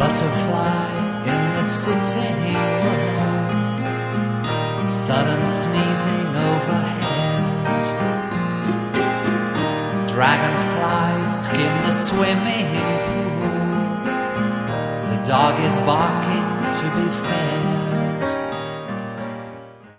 butterfly in the sitting room, sudden sneezing overhead. Dragonflies skim the swimming pool, the dog is barking to be fed.